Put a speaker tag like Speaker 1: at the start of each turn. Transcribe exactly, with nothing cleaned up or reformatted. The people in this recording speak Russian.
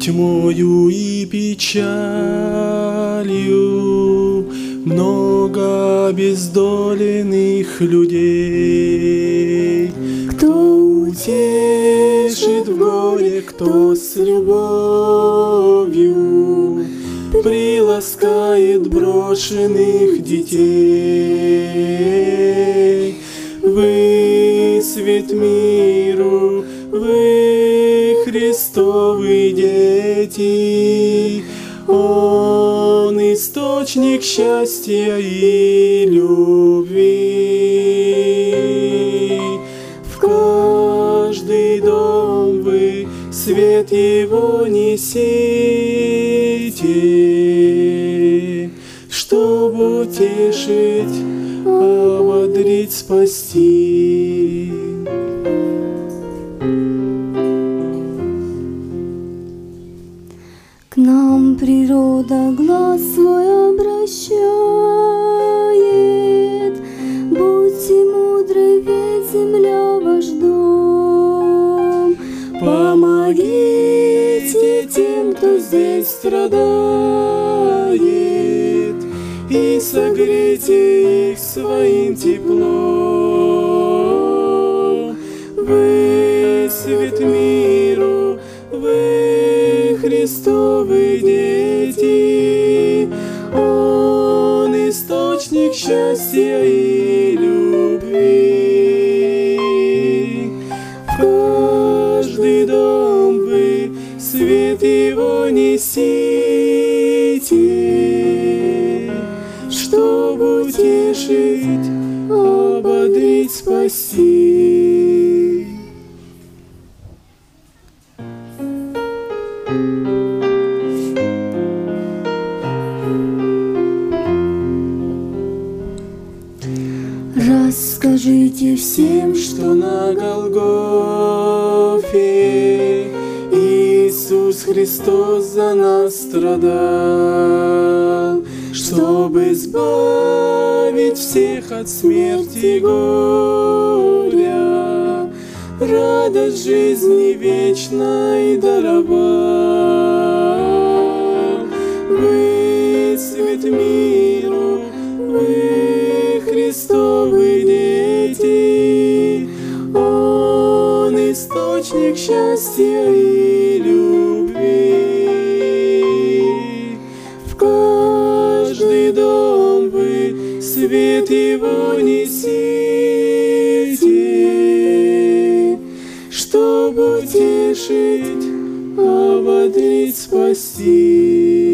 Speaker 1: тьмою и печалью много обездоленных людей. Кто утешит в горе, кто с любовью приласкает брошенных детей. Вы свет миру, вы Христовы дети, Он источник счастья и любви. В каждый дом вы свет Его несите, чтобы утешить, ободрить, спасти.
Speaker 2: К нам природа глаз свой обращает, будьте мудры, ведь земля ваш дом. Помогите тем, кто здесь страдает, и согрейте их своим теплом. Вы свет миру, вы Христовы дети, Он источник счастья и любви. В каждый дом вы свет Его несите, чтобы утешить, ободрить, спасти. Расскажите всем, что на Голгофе Иисус Христос за нас страдал, чтобы избавить всех от смерти и горя, радость жизни вечной даровал. Вы свет миру, вы Христовы дети, Он источник счастья и любви. В каждый дом вы свет Его несите, чтобы утешить, ободрить, спасти.